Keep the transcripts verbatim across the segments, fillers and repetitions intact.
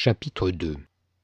Chapitre deux.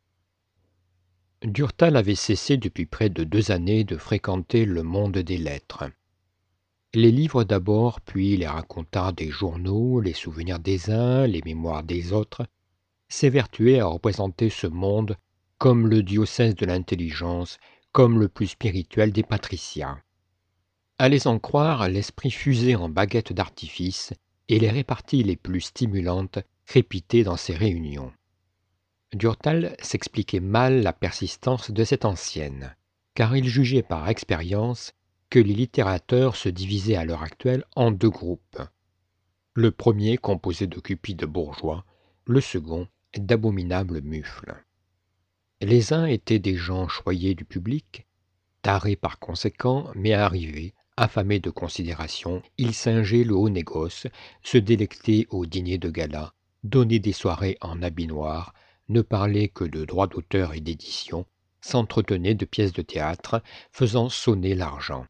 Durtal avait cessé depuis près de deux années de fréquenter le monde des lettres. Les livres d'abord, puis les racontars des journaux, les souvenirs des uns, les mémoires des autres, s'évertuaient à représenter ce monde comme le diocèse de l'intelligence, comme le plus spirituel des patriciens. À les en croire, l'esprit fusait en baguettes d'artifice, et les réparties les plus stimulantes crépitaient dans ces réunions. Durtal s'expliquait mal la persistance de cette ancienne, car il jugeait par expérience que les littérateurs se divisaient à l'heure actuelle en deux groupes. Le premier composé de cupides bourgeois, le second d'abominables mufles. Les uns étaient des gens choyés du public, tarés par conséquent, mais arrivés, affamés de considération, ils singeaient le haut négoce, se délectaient au dîner de gala, donnaient des soirées en habit noir, ne parlaient que de droits d'auteur et d'édition, s'entretenaient de pièces de théâtre, faisant sonner l'argent.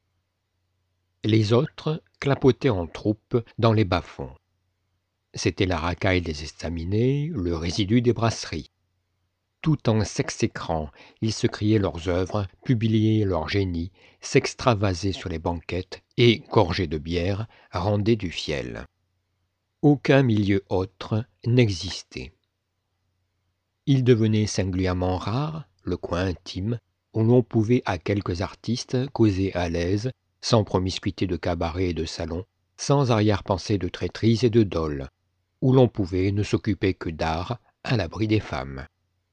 Les autres clapotaient en troupe dans les bas-fonds. C'était la racaille des estaminets, le résidu des brasseries. Tout en s'exécrant, ils se criaient leurs œuvres, publiaient leur génie, s'extravasaient sur les banquettes et, gorgés de bière, rendaient du fiel. Aucun milieu autre n'existait. Il devenait singulièrement rare, le coin intime, où l'on pouvait à quelques artistes causer à l'aise, sans promiscuité de cabaret et de salon, sans arrière-pensée de traîtrise et de dol, où l'on pouvait ne s'occuper que d'art, à l'abri des femmes.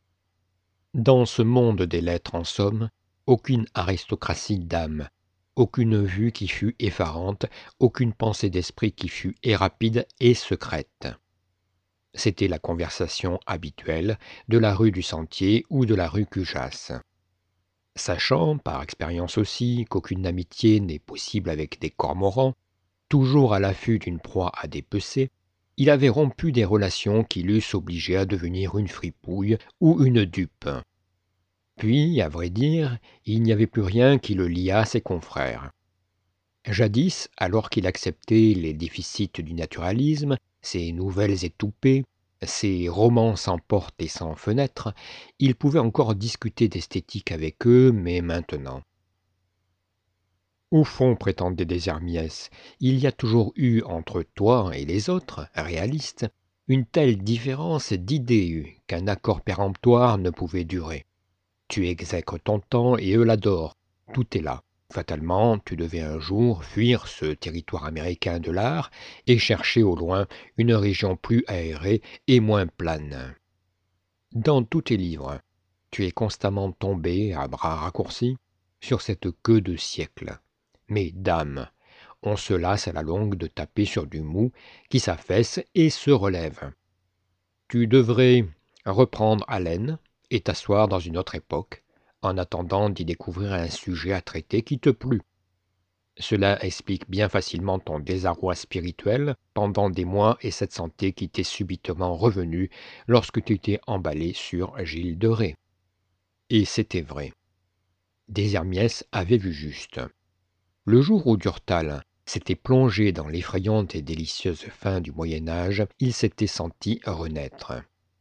Dans ce monde des lettres, en somme, aucune aristocratie d'âme, aucune vue qui fût effarante, aucune pensée d'esprit qui fût et rapide et secrète. C'était la conversation habituelle de la rue du Sentier ou de la rue Cujas. Sachant, par expérience aussi, qu'aucune amitié n'est possible avec des cormorans, toujours à l'affût d'une proie à dépecer, il avait rompu des relations qui l'eussent obligé à devenir une fripouille ou une dupe. Puis, à vrai dire, il n'y avait plus rien qui le liât à ses confrères. Jadis, alors qu'il acceptait les déficits du naturalisme, ses nouvelles étoupées, ses romans sans porte et sans fenêtre, il pouvait encore discuter d'esthétique avec eux, mais maintenant. Au fond, prétendait Deshermiès, il y a toujours eu entre toi et les autres, réalistes, une telle différence d'idées qu'un accord péremptoire ne pouvait durer. Tu exècres ton temps et eux l'adorent. Tout est là. Fatalement, tu devais un jour fuir ce territoire américain de l'art et chercher au loin une région plus aérée et moins plane. Dans tous tes livres, tu es constamment tombé, à bras raccourcis, sur cette queue de siècle. Mais, dame, on se lasse à la longue de taper sur du mou qui s'affaisse et se relève. Tu devrais reprendre haleine et t'asseoir dans une autre époque, en attendant d'y découvrir un sujet à traiter qui te plût. Cela explique bien facilement ton désarroi spirituel pendant des mois et cette santé qui t'est subitement revenue lorsque tu t'es emballé sur Gilles de Ré. Et c'était vrai. Deshermiès avait vu juste. Le jour où Durtal s'était plongé dans l'effrayante et délicieuse fin du Moyen-Âge, il s'était senti renaître.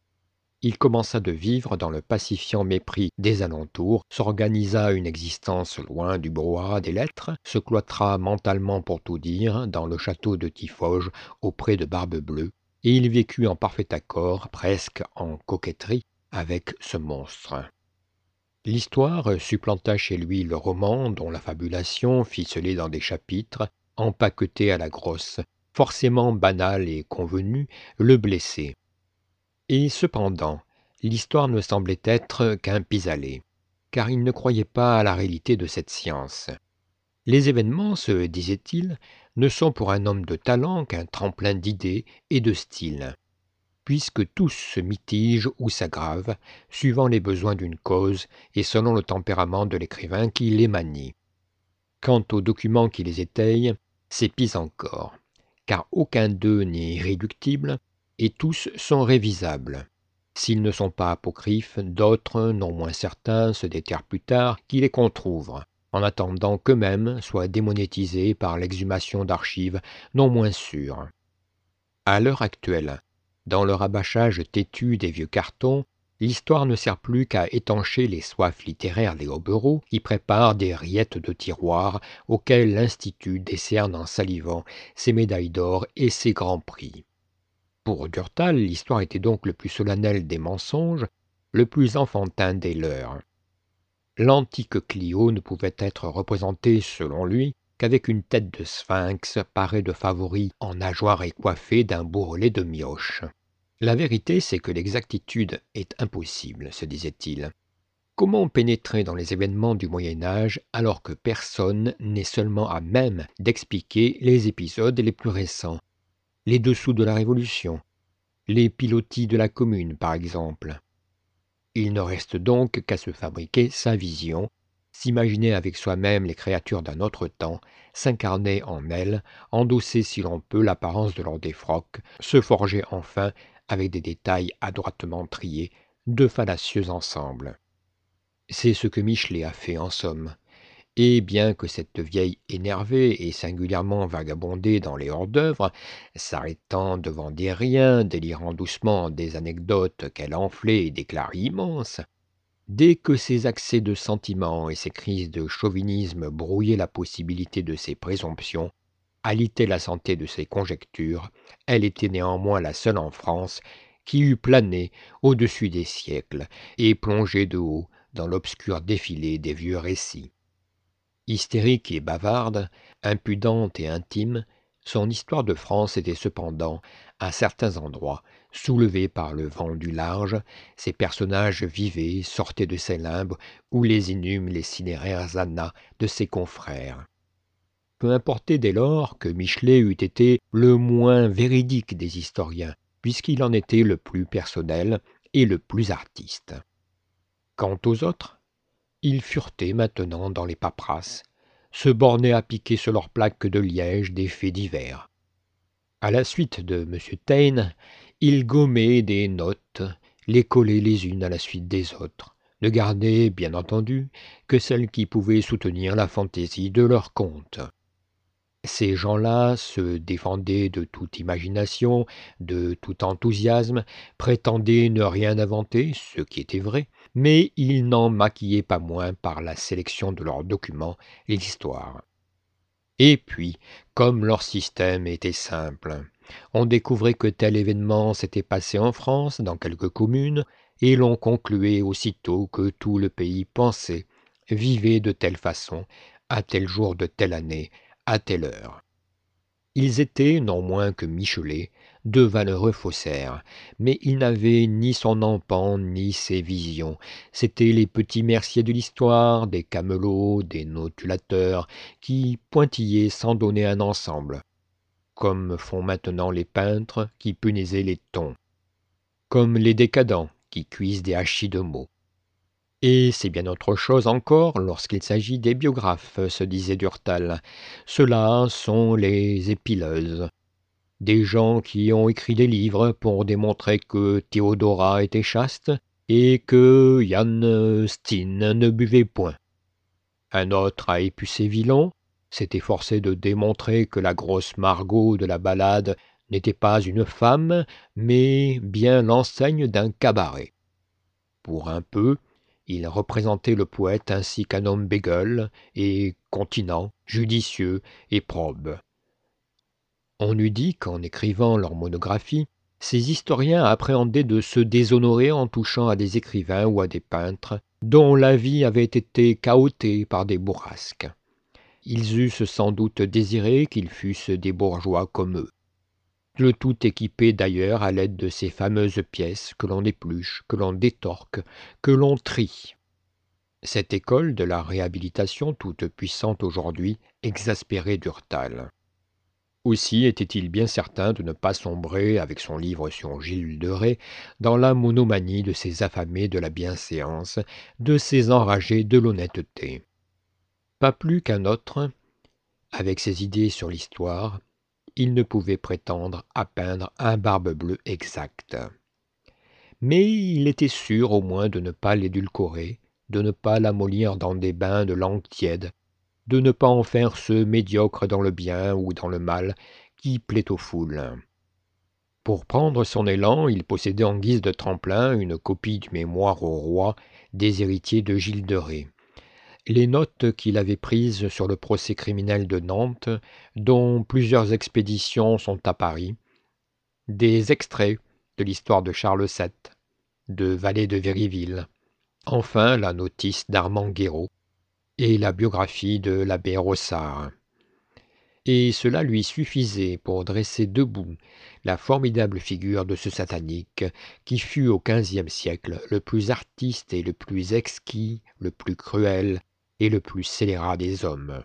Il commença de vivre dans le pacifiant mépris des alentours, s'organisa une existence loin du brouhaha des lettres, se cloîtra mentalement pour tout dire dans le château de Tiffauges auprès de Barbe-Bleue, et il vécut en parfait accord, presque en coquetterie, avec ce monstre. L'histoire supplanta chez lui le roman dont la fabulation, ficelée dans des chapitres, empaquetée à la grosse, forcément banale et convenue, le blessait. Et cependant, l'histoire ne semblait être qu'un pis-aller, car il ne croyait pas à la réalité de cette science. Les événements, se disait-il, ne sont pour un homme de talent qu'un tremplin d'idées et de style, puisque tous se mitigent ou s'aggravent, suivant les besoins d'une cause et selon le tempérament de l'écrivain qui les manie. Quant aux documents qui les étayent, c'est pis encore, car aucun d'eux n'est irréductible, et tous sont révisables. S'ils ne sont pas apocryphes, d'autres, non moins certains, se déterrent plus tard qui les controuvent, en attendant qu'eux-mêmes soient démonétisés par l'exhumation d'archives non moins sûres. À l'heure actuelle, Dans le rabâchage têtu des vieux cartons, l'histoire ne sert plus qu'à étancher les soifs littéraires des hobereaux qui préparent des rillettes de tiroir auxquelles l'Institut décerne en salivant ses médailles d'or et ses grands prix. Pour Durtal, l'histoire était donc le plus solennel des mensonges, le plus enfantin des leurs. L'antique Clio ne pouvait être représentée, selon lui, qu'avec une tête de sphinx parée de favoris en nageoire et coiffée d'un bourrelet de mioche. La vérité, c'est que l'exactitude est impossible, se disait-il. Comment pénétrer dans les événements du Moyen Âge alors que personne n'est seulement à même d'expliquer les épisodes les plus récents, les dessous de la Révolution, les pilotis de la Commune, par exemple. Il ne reste donc qu'à se fabriquer sa vision, s'imaginer avec soi-même les créatures d'un autre temps, s'incarner en elles, endosser si l'on peut l'apparence de leur défroque, se forger enfin, avec des détails adroitement triés, deux fallacieux ensembles. C'est ce que Michelet a fait en somme. Et bien que cette vieille énervée et singulièrement vagabondée dans les hors-d'œuvre, s'arrêtant devant des riens, délirant doucement des anecdotes qu'elle enflait et déclarait immenses, dès que ses accès de sentiment et ses crises de chauvinisme brouillaient la possibilité de ses présomptions, alitaient la santé de ses conjectures, elle était néanmoins la seule en France qui eût plané au-dessus des siècles et plongé de haut dans l'obscur défilé des vieux récits. Hystérique et bavarde, impudente et intime, son histoire de France était cependant, à certains endroits, soulevée par le vent du large, ses personnages vivaient, sortaient de ses limbes, où les inhumes les cinéraires annas de ses confrères. Peu importait dès lors que Michelet eût été le moins véridique des historiens, puisqu'il en était le plus personnel et le plus artiste. Quant aux autres, ils furetaient maintenant dans les paperasses, se bornaient à piquer sur leurs plaques de liège des faits divers. À la suite de M. Taine, ils gommaient des notes, les collaient les unes à la suite des autres, ne gardaient, bien entendu, que celles qui pouvaient soutenir la fantaisie de leur conte. Ces gens-là se défendaient de toute imagination, de tout enthousiasme, prétendaient ne rien inventer, ce qui était vrai, mais ils n'en maquillaient pas moins par la sélection de leurs documents et l'histoire. Et puis, comme leur système était simple, on découvrait que tel événement s'était passé en France, dans quelques communes, et l'on concluait aussitôt que tout le pays pensait, vivait de telle façon, à tel jour de telle année, à telle heure. Ils étaient, non moins que Michelet, de valeureux faussaires, mais ils n'avaient ni son empan ni ses visions. C'étaient les petits merciers de l'histoire, des camelots, des notulateurs, qui pointillaient sans donner un ensemble, comme font maintenant les peintres qui punaisaient les tons, comme les décadents qui cuisent des hachis de mots. Et c'est bien autre chose encore lorsqu'il s'agit des biographes, se disait Durtal. Ceux-là sont les épileuses, des gens qui ont écrit des livres pour démontrer que Théodora était chaste et que Jan Steen ne buvait point. Un autre a épicé Villon, s'est efforcé de démontrer que la grosse Margot de la ballade n'était pas une femme, mais bien l'enseigne d'un cabaret. Pour un peu, il représentait le poète ainsi qu'un homme bégueule et continent, judicieux et probe. On eût dit qu'en écrivant leur monographie, ces historiens appréhendaient de se déshonorer en touchant à des écrivains ou à des peintres dont la vie avait été cahotée par des bourrasques. Ils eussent sans doute désiré qu'ils fussent des bourgeois comme eux. Le tout équipé d'ailleurs à l'aide de ces fameuses pièces que l'on épluche, que l'on détorque, que l'on trie. Cette école de la réhabilitation toute puissante aujourd'hui exaspérait Durtal. Aussi était-il bien certain de ne pas sombrer, avec son livre sur Gilles de Rais, dans la monomanie de ces affamés de la bienséance, de ces enragés de l'honnêteté. Pas plus qu'un autre, avec ses idées sur l'histoire, il ne pouvait prétendre à peindre un Barbe-Bleue exact. Mais il était sûr au moins de ne pas l'édulcorer, de ne pas l'amollir dans des bains de langue tiède, de ne pas en faire ce médiocre dans le bien ou dans le mal qui plaît aux foules. Pour prendre son élan, il possédait en guise de tremplin une copie du mémoire au roi des héritiers de Gilles de Ré. Les notes qu'il avait prises sur le procès criminel de Nantes, dont plusieurs expéditions sont à Paris, des extraits de l'histoire de Charles sept, de Vallée de Véryville, enfin la notice d'Armand Guéraud et la biographie de l'abbé Rossard. Et cela lui suffisait pour dresser debout la formidable figure de ce satanique qui fut au quinzième siècle le plus artiste et le plus exquis, le plus cruel et le plus scélérat des hommes.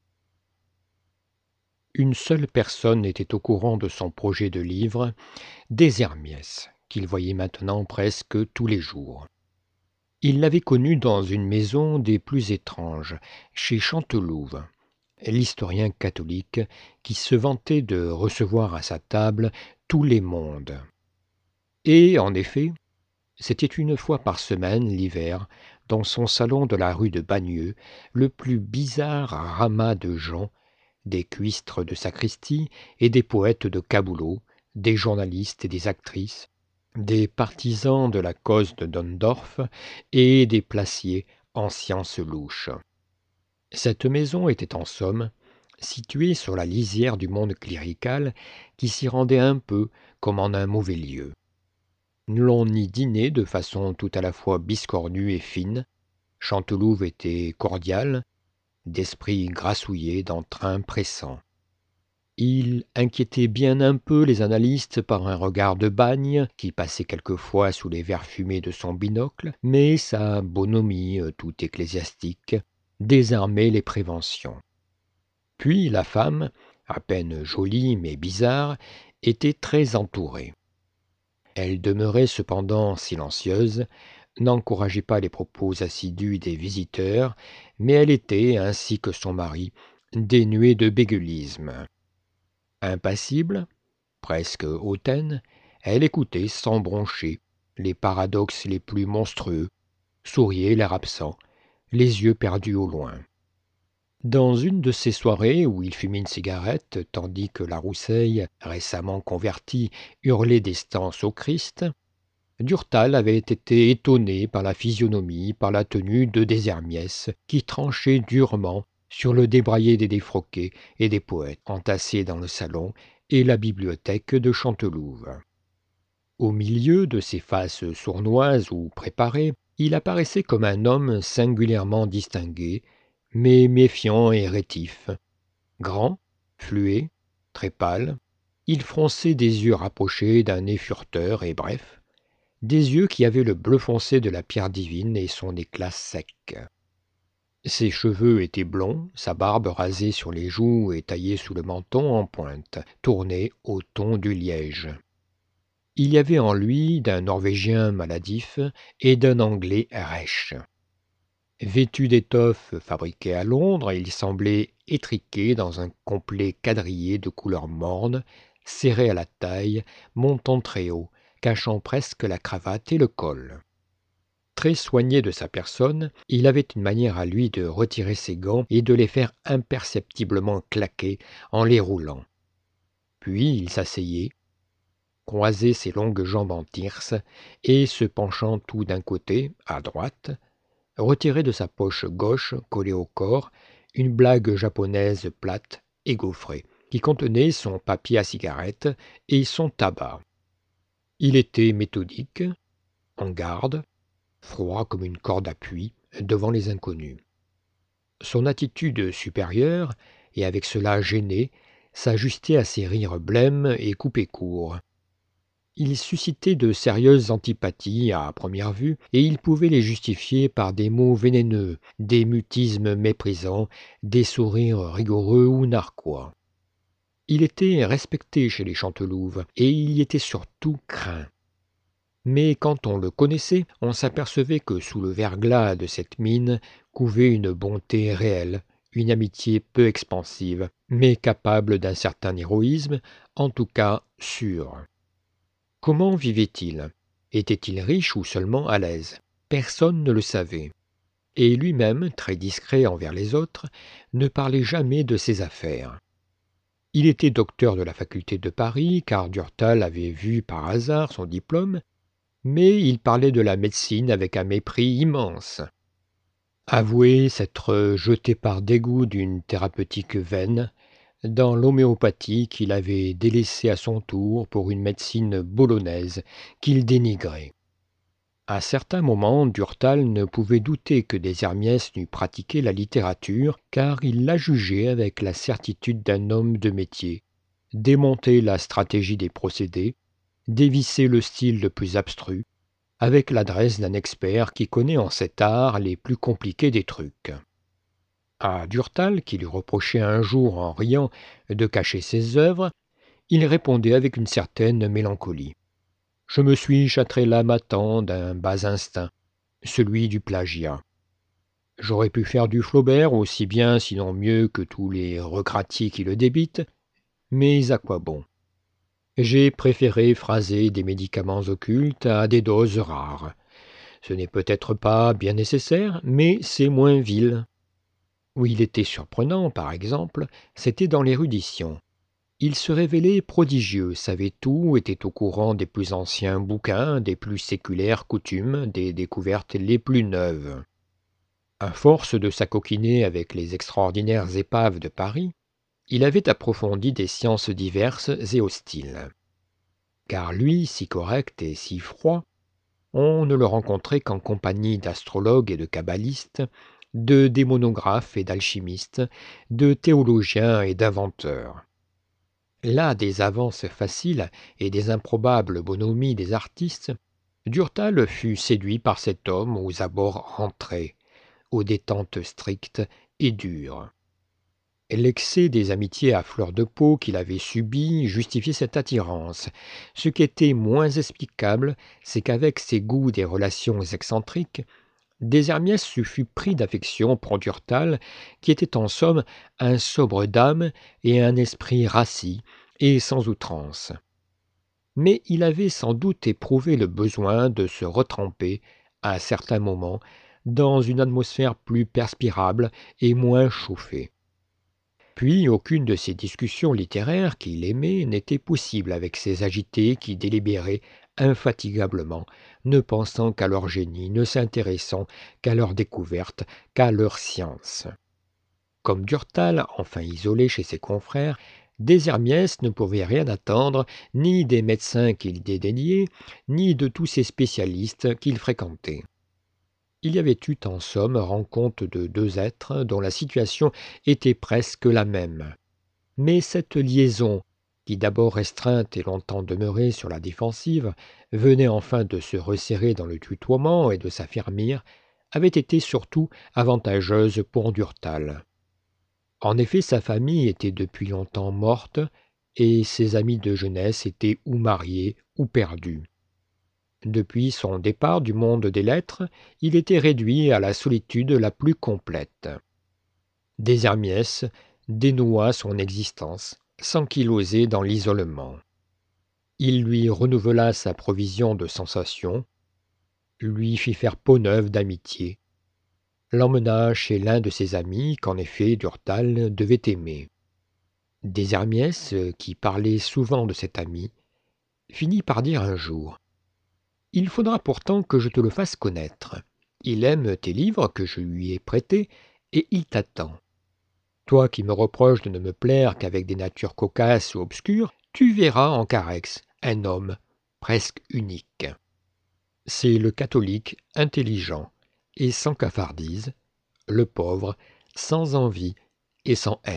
Une seule personne était au courant de son projet de livre, Deshermiès, qu'il voyait maintenant presque tous les jours. Il l'avait connu dans une maison des plus étranges, chez Chantelouve, l'historien catholique qui se vantait de recevoir à sa table tous les mondes. Et, en effet, c'était une fois par semaine, l'hiver, dans son salon de la rue de Bagneux, le plus bizarre ramas de gens, des cuistres de sacristie et des poètes de caboulot, des journalistes et des actrices, des partisans de la cause de Dondorf et des placiers en sciences louches. Cette maison était en somme située sur la lisière du monde clérical qui s'y rendait un peu comme en un mauvais lieu. L'on y dînait de façon tout à la fois biscornue et fine. Chantelouve était cordial, d'esprit grassouillé, d'entrain pressant. Il inquiétait bien un peu les analystes par un regard de bagne qui passait quelquefois sous les verres fumés de son binocle, mais sa bonhomie tout ecclésiastique désarmait les préventions. Puis la femme, à peine jolie mais bizarre, était très entourée. Elle demeurait cependant silencieuse, n'encourageait pas les propos assidus des visiteurs, mais elle était, ainsi que son mari, dénuée de bégueulisme. Impassible, presque hautaine, elle écoutait sans broncher les paradoxes les plus monstrueux, souriait l'air absent, les yeux perdus au loin. Dans une de ces soirées où il fumait une cigarette, tandis que la Rousseille, récemment convertie, hurlait des stances au Christ, Durtal avait été étonné par la physionomie, par la tenue de Deshermiès, qui tranchait durement sur le débraillé des défroqués et des poètes entassés dans le salon et la bibliothèque de Chantelouve. Au milieu de ces faces sournoises ou préparées, il apparaissait comme un homme singulièrement distingué, mais méfiant et rétif. Grand, fluet, très pâle, il fronçait des yeux rapprochés d'un nez fureteur et bref, des yeux qui avaient le bleu foncé de la pierre divine et son éclat sec. Ses cheveux étaient blonds, sa barbe rasée sur les joues et taillée sous le menton en pointe, tournée au ton du liège. Il y avait en lui d'un Norvégien maladif et d'un Anglais rêche. Vêtu d'étoffes fabriquées à Londres, il semblait étriqué dans un complet quadrillé de couleur morne, serré à la taille, montant très haut, cachant presque la cravate et le col. Très soigné de sa personne, il avait une manière à lui de retirer ses gants et de les faire imperceptiblement claquer en les roulant. Puis il s'asseyait, croisait ses longues jambes en tirse et, se penchant tout d'un côté, à droite, retirait de sa poche gauche, collée au corps, une blague japonaise plate et gaufrée, qui contenait son papier à cigarette et son tabac. Il était méthodique, en garde, froid comme une corde à puits, devant les inconnus. Son attitude supérieure, et avec cela gênée, s'ajustait à ses rires blêmes et coupés courts. Il suscitait de sérieuses antipathies à première vue, et il pouvait les justifier par des mots vénéneux, des mutismes méprisants, des sourires rigoureux ou narquois. Il était respecté chez les Chantelouve, et il y était surtout craint. Mais quand on le connaissait, on s'apercevait que sous le verglas de cette mine couvait une bonté réelle, une amitié peu expansive, mais capable d'un certain héroïsme, en tout cas sûr. Comment vivait-il? Était-il riche ou seulement à l'aise? Personne ne le savait. Et lui-même, très discret envers les autres, ne parlait jamais de ses affaires. Il était docteur de la faculté de Paris, car Durtal avait vu par hasard son diplôme, mais il parlait de la médecine avec un mépris immense. Avouait s'être jeté par dégoût d'une thérapeutique vaine dans l'homéopathie qu'il avait délaissée à son tour pour une médecine bolognaise qu'il dénigrait. À certains moments, Durtal ne pouvait douter que Deshermiès n'eût pratiqué la littérature, car il la jugeait avec la certitude d'un homme de métier, démontait la stratégie des procédés, dévissait le style le plus abstru, avec l'adresse d'un expert qui connaît en cet art les plus compliqués des trucs. À Durtal, qui lui reprochait un jour en riant de cacher ses œuvres, il répondait avec une certaine mélancolie. « Je me suis châtré l'âme à temps d'un bas instinct, celui du plagiat. J'aurais pu faire du Flaubert aussi bien, sinon mieux, que tous les recratiers qui le débitent, mais à quoi bon? J'ai préféré phraser des médicaments occultes à des doses rares. Ce n'est peut-être pas bien nécessaire, mais c'est moins vil. » Où il était surprenant, par exemple, c'était dans l'érudition. Il se révélait prodigieux, savait tout, était au courant des plus anciens bouquins, des plus séculaires coutumes, des découvertes les plus neuves. À force de s'acoquiner avec les extraordinaires épaves de Paris, il avait approfondi des sciences diverses et hostiles. Car lui, si correct et si froid, on ne le rencontrait qu'en compagnie d'astrologues et de kabbalistes, de démonographes et d'alchimistes, de théologiens et d'inventeurs. Là des avances faciles et des improbables bonhomies des artistes, Durtal fut séduit par cet homme aux abords rentrés, aux détentes strictes et dures. L'excès des amitiés à fleur de peau qu'il avait subies justifiait cette attirance. Ce qui était moins explicable, c'est qu'avec ses goûts des relations excentriques, Deshermiès se fut pris d'affection pour Durtal, qui était en somme un sobre d'âme et un esprit rassis et sans outrance. Mais il avait sans doute éprouvé le besoin de se retremper, à certains moments, dans une atmosphère plus perspirable et moins chauffée. Puis aucune de ces discussions littéraires qu'il aimait n'était possible avec ces agités qui délibéraient infatigablement, ne pensant qu'à leur génie, ne s'intéressant qu'à leur découverte, qu'à leur science. Comme Durtal, enfin isolé chez ses confrères, Deshermiès ne pouvait rien attendre ni des médecins qu'il dédaignait, ni de tous ces spécialistes qu'il fréquentait. Il y avait eu en somme rencontre de deux êtres dont la situation était presque la même. Mais cette liaison, qui d'abord restreinte et longtemps demeurée sur la défensive, venait enfin de se resserrer dans le tutoiement et de s'affermir, avait été surtout avantageuse pour Durtal. En effet, sa famille était depuis longtemps morte, et ses amis de jeunesse étaient ou mariés ou perdus. Depuis son départ du monde des lettres, il était réduit à la solitude la plus complète. Deshermiès dénoua son existence, s'ankylosait dans l'isolement. Il lui renouvela sa provision de sensations, lui fit faire peau neuve d'amitié, l'emmena chez l'un de ses amis qu'en effet Durtal devait aimer. Deshermiès, qui parlait souvent de cet ami, finit par dire un jour « Il faudra pourtant que je te le fasse connaître. Il aime tes livres que je lui ai prêtés, et il t'attend. Toi qui me reproches de ne me plaire qu'avec des natures cocasses ou obscures, tu verras en Carex un homme presque unique. C'est le catholique intelligent et sans cafardise, le pauvre sans envie et sans haine. »